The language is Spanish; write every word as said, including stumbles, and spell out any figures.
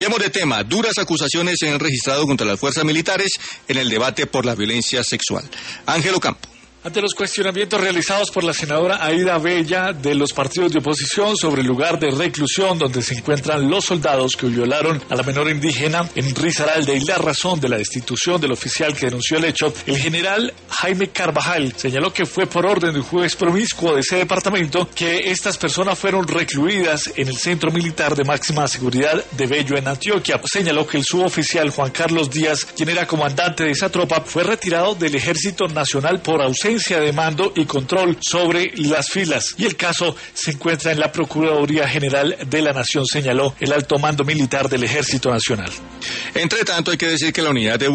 Cambiamos de tema. Duras acusaciones se han registrado contra las fuerzas militares en el debate por la violencia sexual. Ángelo Campo. Ante los cuestionamientos realizados por la senadora Aida Bella de los partidos de oposición sobre el lugar de reclusión donde se encuentran los soldados que violaron a la menor indígena en Risaralda y la razón de la destitución del oficial que denunció el hecho, el general Jaime Carvajal señaló que fue por orden del juez promiscuo de ese departamento que estas personas fueron recluidas en el centro militar de máxima seguridad de Bello en Antioquia. Señaló que el suboficial Juan Carlos Díaz, quien era comandante de esa tropa, fue retirado del Ejército Nacional por ausencia de mando y control sobre las filas, y el caso se encuentra en la Procuraduría General de la Nación, señaló el alto mando militar del Ejército Nacional. Entre tanto, hay que decir que la unidad de